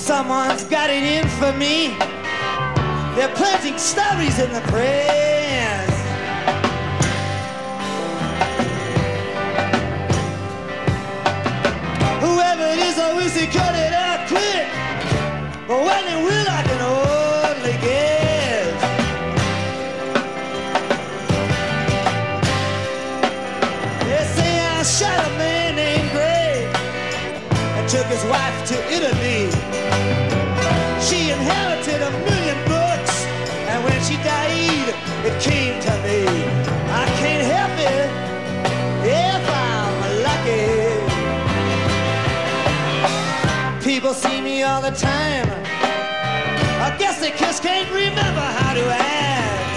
Someone's got it in for me. They're planting stories in the press. Whoever it is, I wish they cut it out quick. But when they will, I can only guess. They say I shot a man named Gray and took his wife to Italy. She inherited $1 million books, and when she died, it came to me. I can't help it if I'm lucky. People see me all the time. I guess they just can't remember how to act.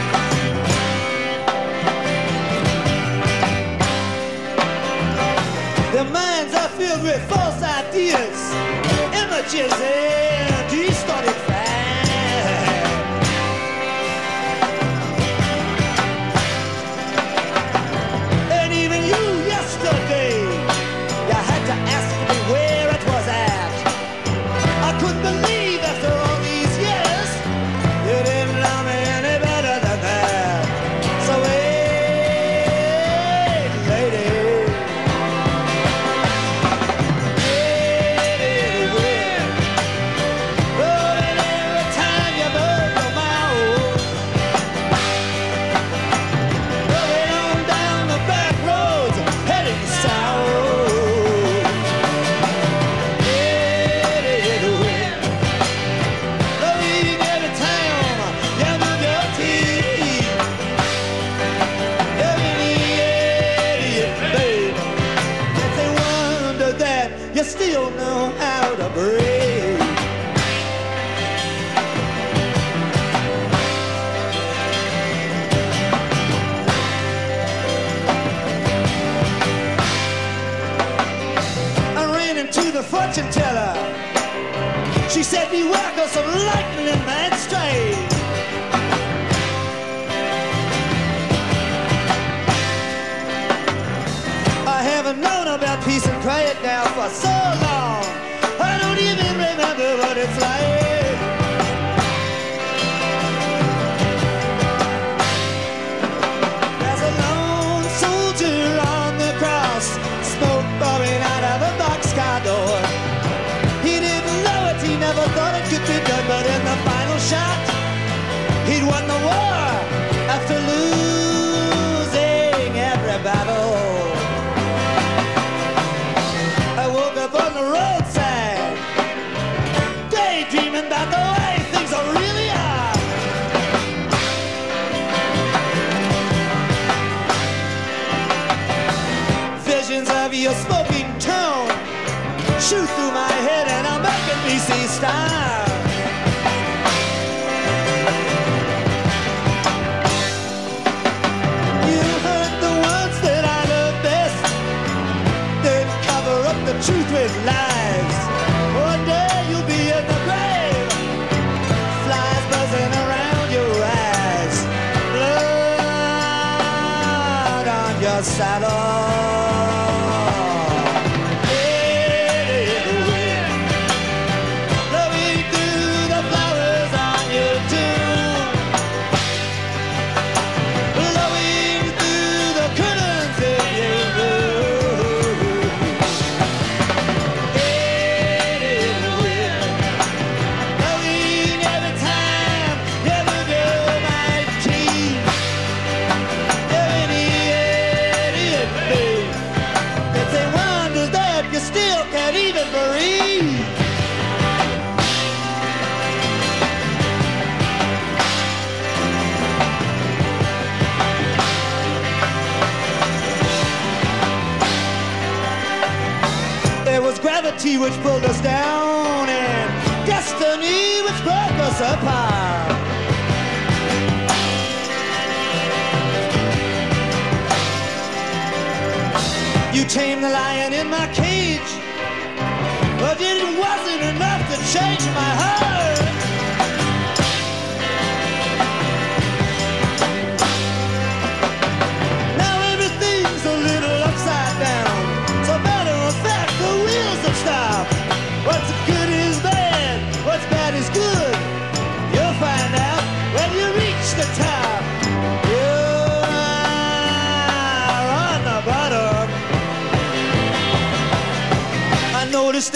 Their minds are filled with false ideas, images, and distorted facts. And even you yesterday, you had to ask me where it was at. I couldn't believe after all these years you didn't love me any better than that. So hey, lady, you still know how to breathe. I ran into the fortune teller. She said, beware, 'cause some lightning might strike. I haven't known about peace and quiet now for so long, I don't even remember what it's like. There's a lone soldier on the cross, smoke pouring out of a boxcar door. He didn't know it, he never thought it could be done, but in the final shot, he'd won the war after losing every battle. I woke up on the roadside, daydreaming about the way things really are. Visions of your smoking town shoot through my head and I'm making me see stars. You hurt the ones that I love best, then cover up the truth with lies. One day you'll be in the grave, flies buzzing around your eyes, blood on your saddle. Gravity which pulled us down and destiny which broke us apart. You tamed the lion in my cage, but it wasn't enough to change my heart. Now everything's a little upside down, so matter of fact the wheels have stopped. What's good is bad,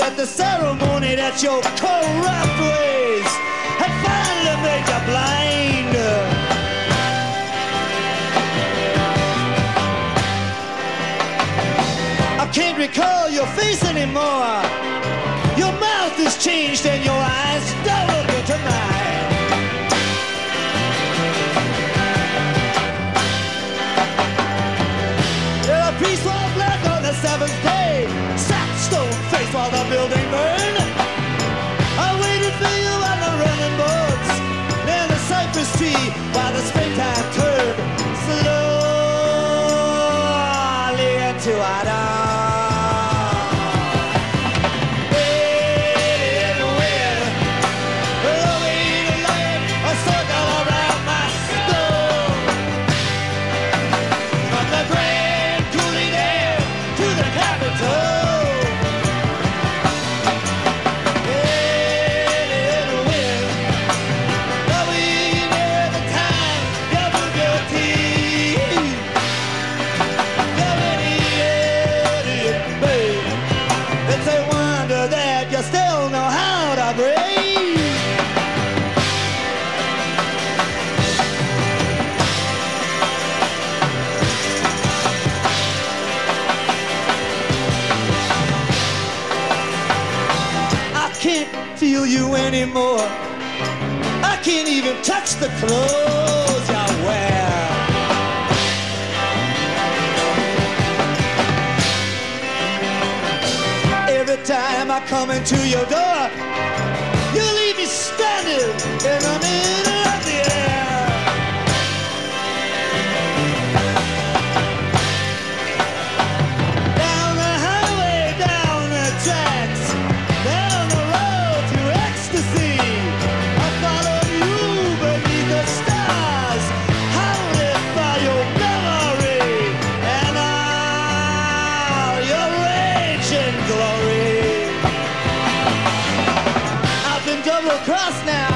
that the ceremony that your corrupt ways have finally made you blind. I can't recall your face anymore. Your mouth is changed and your eyes don't look into mine. You're a priest wore black on the seventh day, sat stone faced while the building burned. I waited for you on the running boards near the cypress tree while the springtime turned slowly into autumn. Feel you anymore. I can't even touch the clothes I wear. Every time I come into your door, you leave me standing in the middle of the air. Down the highway, down the tracks, down the road to ecstasy. I followed you beneath the stars, haunted by your memory and all your rage and glory. I've been double-crossed now.